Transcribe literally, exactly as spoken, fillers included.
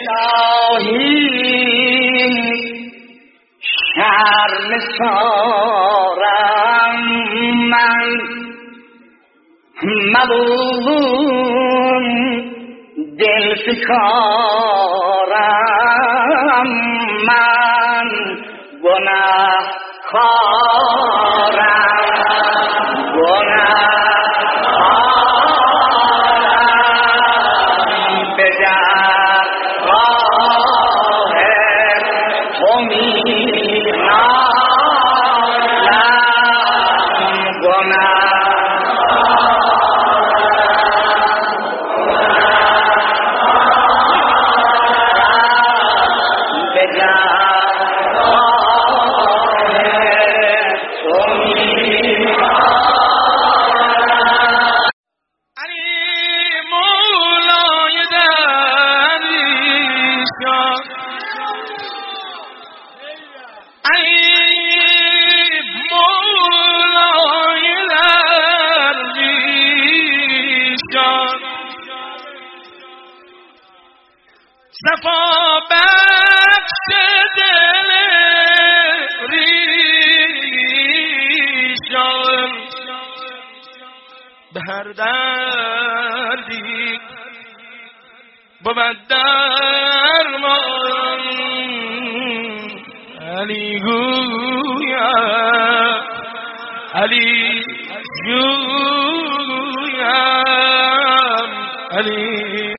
الهی شرمسارم من ملول دل فکارم من گناه کارم گناه به درگاه تو می‌نالم گناه صفا بخش دل ریشان به هر دردی بود درمان علی گویا علی